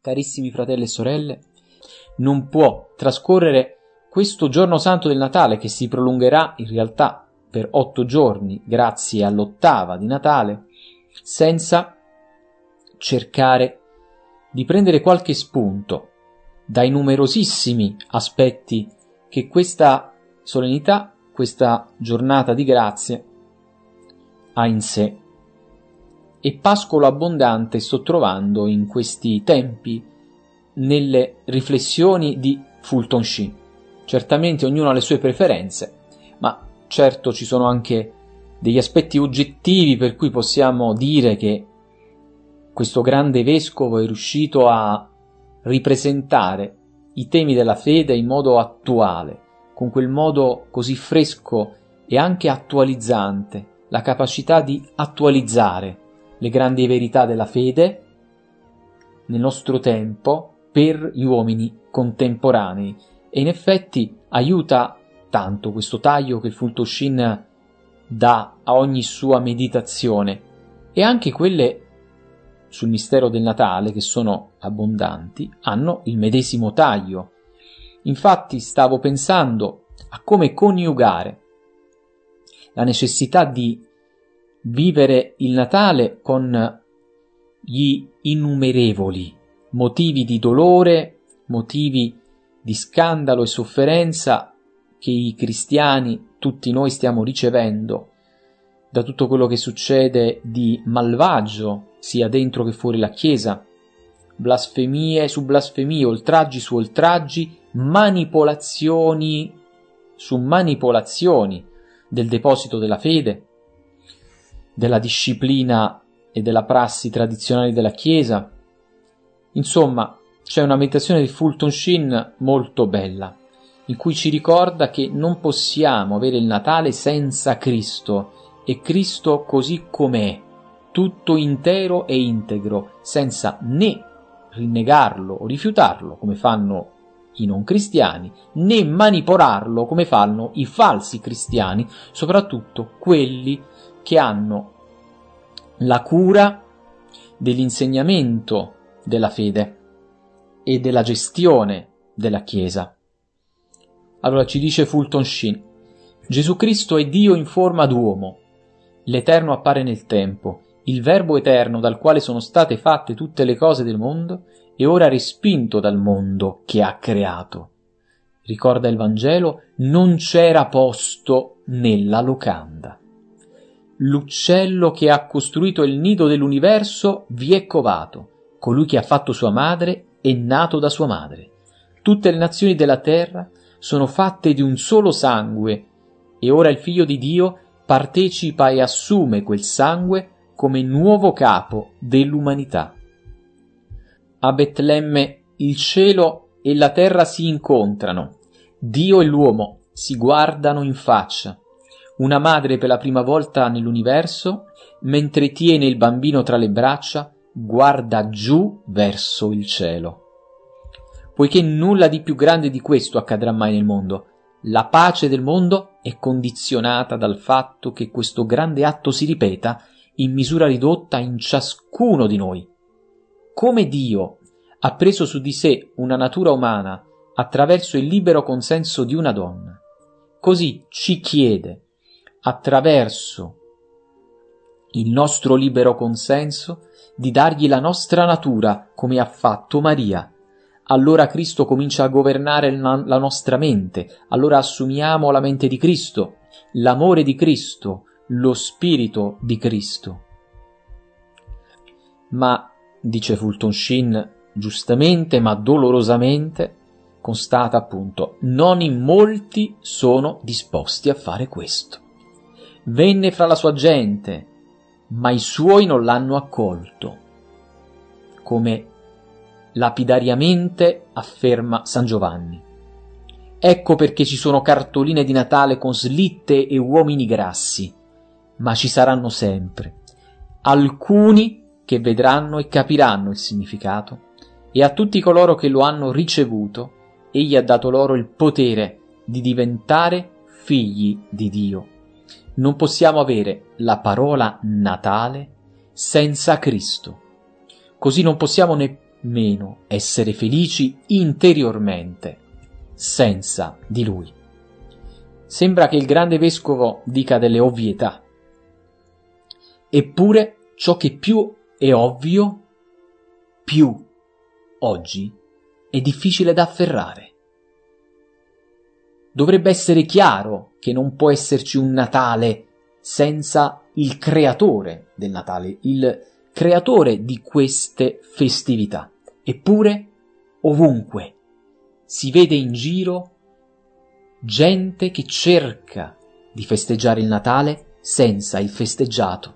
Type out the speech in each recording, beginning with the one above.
Carissimi fratelli e sorelle, non può trascorrere questo giorno santo del Natale, che si prolungherà in realtà per 8 giorni grazie all'8ª di Natale, senza cercare di prendere qualche spunto dai numerosissimi aspetti che questa solennità, questa giornata di grazie ha in sé. E Pascolo abbondante sto trovando in questi tempi nelle riflessioni di Fulton Sheen. Certamente ognuno ha le sue preferenze, ma certo ci sono anche degli aspetti oggettivi per cui possiamo dire che questo grande vescovo è riuscito a ripresentare i temi della fede in modo attuale, con quel modo così fresco e anche attualizzante, la capacità di attualizzare le grandi verità della fede nel nostro tempo per gli uomini contemporanei. E in effetti aiuta tanto questo taglio che Fulton Sheen dà a ogni sua meditazione, e anche quelle sul mistero del Natale, che sono abbondanti, hanno il medesimo taglio. Infatti stavo pensando a come coniugare la necessità di vivere il Natale con gli innumerevoli motivi di dolore, motivi di scandalo e sofferenza che i cristiani, tutti noi, stiamo ricevendo da tutto quello che succede di malvagio, sia dentro che fuori la Chiesa, blasfemie su blasfemie, oltraggi su oltraggi, manipolazioni su manipolazioni del deposito della fede, della disciplina e della prassi tradizionali della Chiesa. Insomma, c'è una meditazione di Fulton Sheen molto bella, in cui ci ricorda che non possiamo avere il Natale senza Cristo, e Cristo così com'è, tutto intero e integro, senza né rinnegarlo o rifiutarlo come fanno i non cristiani, né manipolarlo come fanno i falsi cristiani, soprattutto quelli che hanno la cura dell'insegnamento della fede e della gestione della Chiesa. Allora ci dice Fulton Sheen: Gesù Cristo è Dio in forma d'uomo, l'Eterno appare nel tempo, il Verbo eterno dal quale sono state fatte tutte le cose del mondo e ora respinto dal mondo che ha creato. Ricorda il Vangelo, non c'era posto nella locanda. L'uccello che ha costruito il nido dell'universo vi è covato, colui che ha fatto sua madre è nato da sua madre. Tutte le nazioni della terra sono fatte di un solo sangue, e ora il Figlio di Dio partecipa e assume quel sangue come nuovo capo dell'umanità. A Betlemme il cielo e la terra si incontrano, Dio e l'uomo si guardano in faccia. Una madre per la prima volta nell'universo, mentre tiene il bambino tra le braccia, guarda giù verso il cielo. Poiché nulla di più grande di questo accadrà mai nel mondo, la pace del mondo è condizionata dal fatto che questo grande atto si ripeta in misura ridotta in ciascuno di noi. Come Dio ha preso su di sé una natura umana attraverso il libero consenso di una donna, così ci chiede, attraverso il nostro libero consenso, di dargli la nostra natura come ha fatto Maria. Allora Cristo comincia a governare la nostra mente, allora assumiamo la mente di Cristo, l'amore di Cristo, lo spirito di Cristo. Ma, dice Fulton Sheen, giustamente ma dolorosamente, constata appunto, non in molti sono disposti a fare questo. Venne fra la sua gente, ma i suoi non l'hanno accolto, come lapidariamente afferma San Giovanni. Ecco perché ci sono cartoline di Natale con slitte e uomini grassi, ma ci saranno sempre alcuni che vedranno e capiranno il significato, e a tutti coloro che lo hanno ricevuto egli ha dato loro il potere di diventare figli di Dio. Non possiamo avere la parola Natale senza Cristo. Così non possiamo meno essere felici interiormente senza di Lui. Sembra che il grande vescovo dica delle ovvietà. Eppure ciò che più è ovvio, più oggi è difficile da afferrare. Dovrebbe essere chiaro che non può esserci un Natale senza il creatore del Natale, il creatore di queste festività. Eppure, ovunque si vede in giro gente che cerca di festeggiare il Natale senza il festeggiato.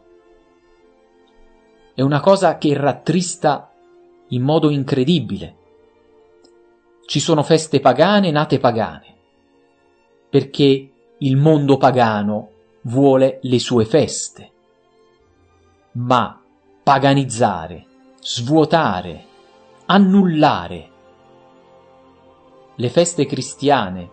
È una cosa che rattrista in modo incredibile. Ci sono feste pagane nate pagane, perché il mondo pagano vuole le sue feste. Ma paganizzare, svuotare, annullare le feste cristiane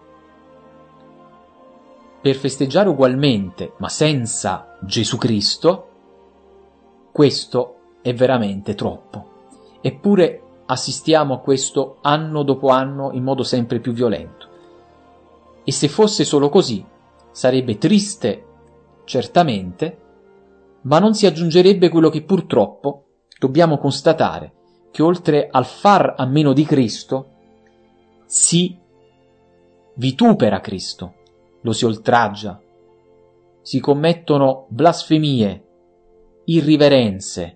per festeggiare ugualmente, ma senza Gesù Cristo, questo è veramente troppo. Eppure assistiamo a questo anno dopo anno in modo sempre più violento. E se fosse solo così, sarebbe triste, certamente, ma non si aggiungerebbe quello che purtroppo dobbiamo constatare, che oltre al far a meno di Cristo, si vitupera Cristo, lo si oltraggia, si commettono blasfemie, irriverenze.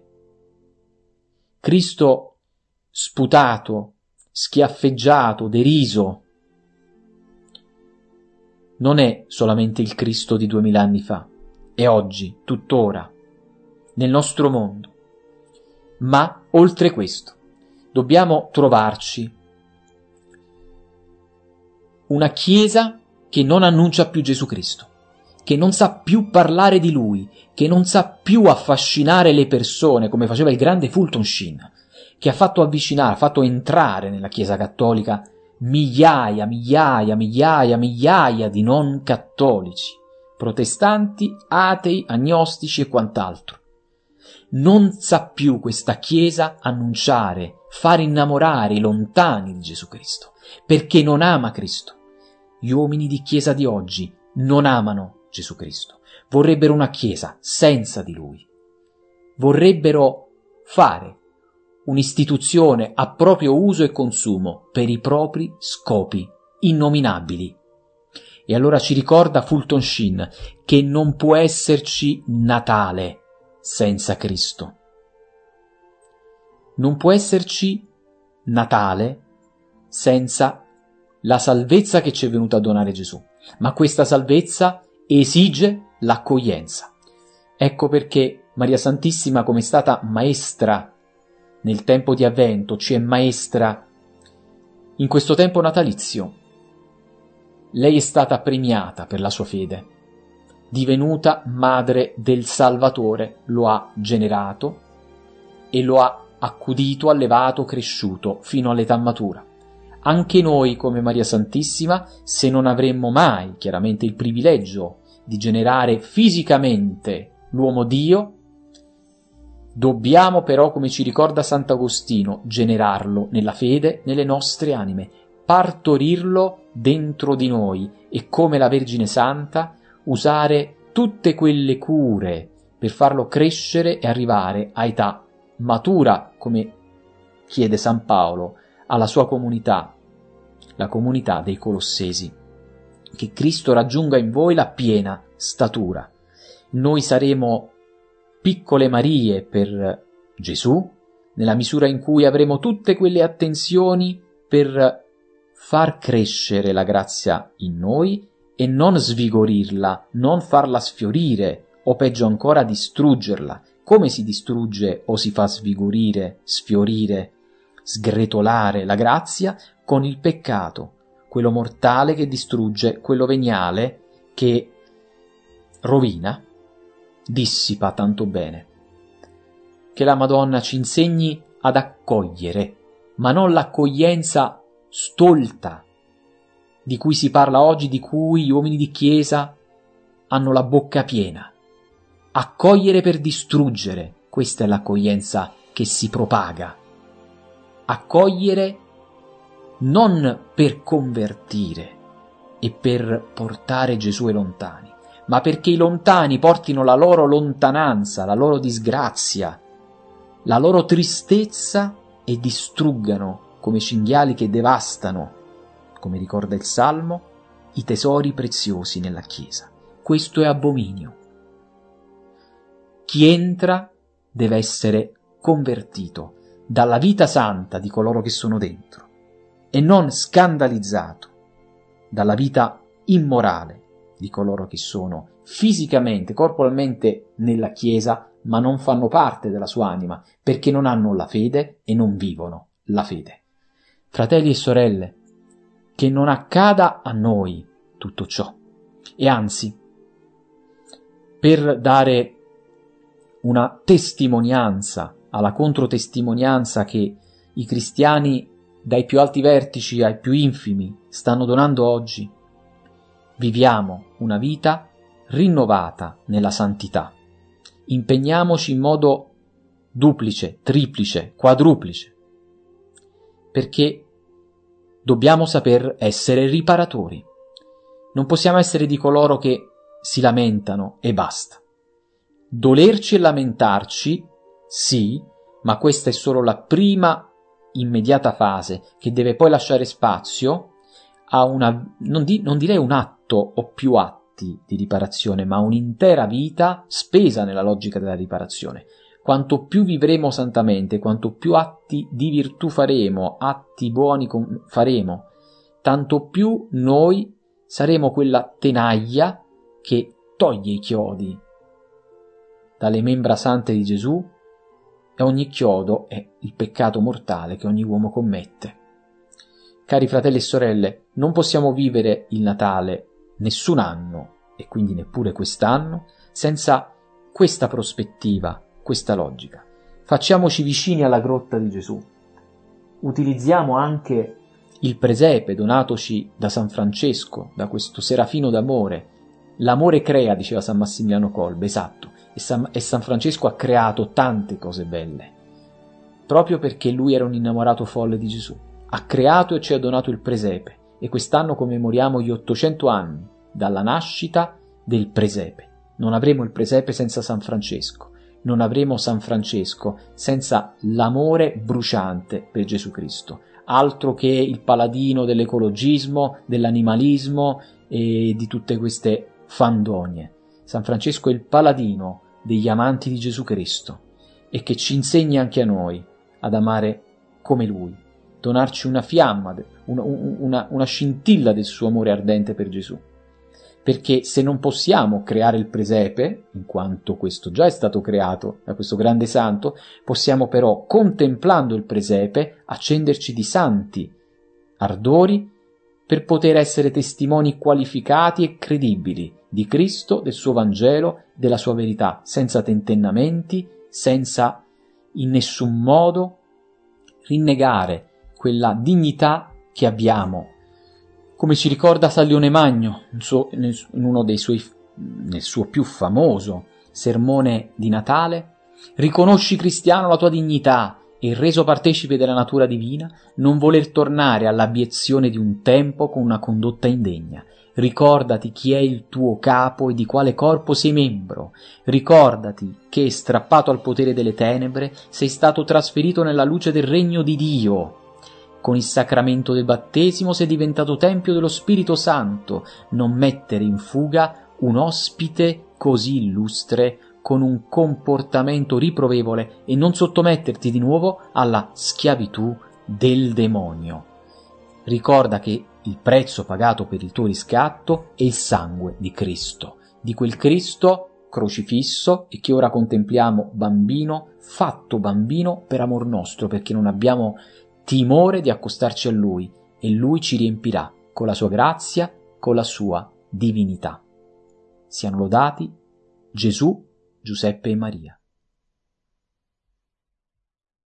Cristo sputato, schiaffeggiato, deriso, non è solamente il Cristo di 2000 anni fa, è oggi, tuttora, nel nostro mondo. Ma, oltre questo, dobbiamo trovarci una Chiesa che non annuncia più Gesù Cristo, che non sa più parlare di Lui, che non sa più affascinare le persone come faceva il grande Fulton Sheen, che ha fatto avvicinare, ha fatto entrare nella Chiesa cattolica migliaia di non cattolici, protestanti, atei, agnostici e quant'altro. Non sa più questa Chiesa annunciare, far innamorare i lontani di Gesù Cristo, perché non ama Cristo. Gli uomini di Chiesa di oggi non amano Gesù Cristo, vorrebbero una Chiesa senza di Lui, vorrebbero fare un'istituzione a proprio uso e consumo per i propri scopi innominabili. E allora ci ricorda Fulton Sheen che non può esserci Natale senza Cristo. Non può esserci Natale senza la salvezza che ci è venuta a donare Gesù. Ma questa salvezza esige l'accoglienza. Ecco perché Maria Santissima, come è stata maestra nel tempo di Avvento, ci è maestra in questo tempo natalizio. Lei è stata premiata per la sua fede, divenuta madre del Salvatore, lo ha generato e lo ha accudito, allevato, cresciuto fino all'età matura. Anche noi, come Maria Santissima, se non avremmo mai chiaramente il privilegio di generare fisicamente l'uomo Dio, dobbiamo però, come ci ricorda Sant'Agostino, generarlo nella fede, nelle nostre anime, partorirlo dentro di noi e, come la Vergine Santa, usare tutte quelle cure per farlo crescere e arrivare a età matura, come chiede San Paolo alla sua comunità, la comunità dei Colossesi. Che Cristo raggiunga in voi la piena statura. Noi saremo piccole Marie per Gesù, nella misura in cui avremo tutte quelle attenzioni per far crescere la grazia in noi e non svigorirla, non farla sfiorire o peggio ancora distruggerla. Come si distrugge o si fa svigorire, sfiorire, sgretolare la grazia? Con il peccato, quello mortale che distrugge, quello veniale che rovina, dissipa tanto bene. Che la Madonna ci insegni ad accogliere, ma non l'accoglienza stolta di cui si parla oggi, di cui gli uomini di Chiesa hanno la bocca piena. Accogliere per distruggere, questa è l'accoglienza che si propaga. accogliere non per convertire e per portare Gesù ai lontani, ma perché i lontani portino la loro lontananza, la loro disgrazia, la loro tristezza e distruggano, come cinghiali che devastano, come ricorda il Salmo, i tesori preziosi nella Chiesa. Questo è abominio. Chi entra deve essere convertito dalla vita santa di coloro che sono dentro e non scandalizzato dalla vita immorale di coloro che sono fisicamente, corporalmente nella Chiesa, ma non fanno parte della sua anima perché non hanno la fede e non vivono la fede. Fratelli e sorelle, che non accada a noi tutto ciò. E anzi, per dare una testimonianza alla controtestimonianza che i cristiani dai più alti vertici ai più infimi stanno donando oggi, viviamo una vita rinnovata nella santità. Impegniamoci in modo duplice, triplice, quadruplice, perché dobbiamo saper essere riparatori. Non possiamo essere di coloro che si lamentano e basta. Dolerci e lamentarci, sì, ma questa è solo la prima immediata fase che deve poi lasciare spazio a non direi un atto o più atti di riparazione, ma un'intera vita spesa nella logica della riparazione. Quanto più vivremo santamente, quanto più atti di virtù faremo, atti buoni faremo, tanto più noi saremo quella tenaglia che toglie i chiodi dalle membra sante di Gesù, e ogni chiodo è il peccato mortale che ogni uomo commette. Cari fratelli e sorelle, non possiamo vivere il Natale nessun anno, e quindi neppure quest'anno, senza questa prospettiva, questa logica. Facciamoci vicini alla grotta di Gesù. Utilizziamo anche il presepe donatoci da San Francesco, da questo serafino d'amore. L'amore crea, diceva San Massimiliano Kolbe, esatto, e San Francesco ha creato tante cose belle, proprio perché lui era un innamorato folle di Gesù. Ha creato e ci ha donato il presepe, e quest'anno commemoriamo gli 800 anni dalla nascita del presepe. Non avremo il presepe senza San Francesco, non avremo San Francesco senza l'amore bruciante per Gesù Cristo, altro che il paladino dell'ecologismo, dell'animalismo e di tutte queste fandonie. San Francesco è il paladino degli amanti di Gesù Cristo e che ci insegna anche a noi ad amare come Lui, donarci una fiamma, una scintilla del suo amore ardente per Gesù. Perché se non possiamo creare il presepe, in quanto questo già è stato creato da questo grande santo, possiamo però, contemplando il presepe, accenderci di santi ardori per poter essere testimoni qualificati e credibili di Cristo, del suo Vangelo, della sua verità, senza tentennamenti, senza in nessun modo rinnegare quella dignità che abbiamo. Come ci ricorda San Leone Magno nel suo più famoso sermone di Natale: riconosci, cristiano, la tua dignità e, reso partecipe della natura divina, non voler tornare all'abiezione di un tempo con una condotta indegna. Ricordati chi è il tuo capo e di quale corpo sei membro. Ricordati che, strappato al potere delle tenebre, sei stato trasferito nella luce del regno di Dio. Con il sacramento del battesimo sei diventato tempio dello Spirito Santo. Non mettere in fuga un ospite così illustre con un comportamento riprovevole e non sottometterti di nuovo alla schiavitù del demonio. Ricorda che il prezzo pagato per il tuo riscatto è il sangue di Cristo, di quel Cristo crocifisso e che ora contempliamo bambino, fatto bambino per amor nostro, perché non abbiamo timore di accostarci a Lui e Lui ci riempirà con la sua grazia, con la sua divinità. Siano lodati Gesù, Giuseppe e Maria.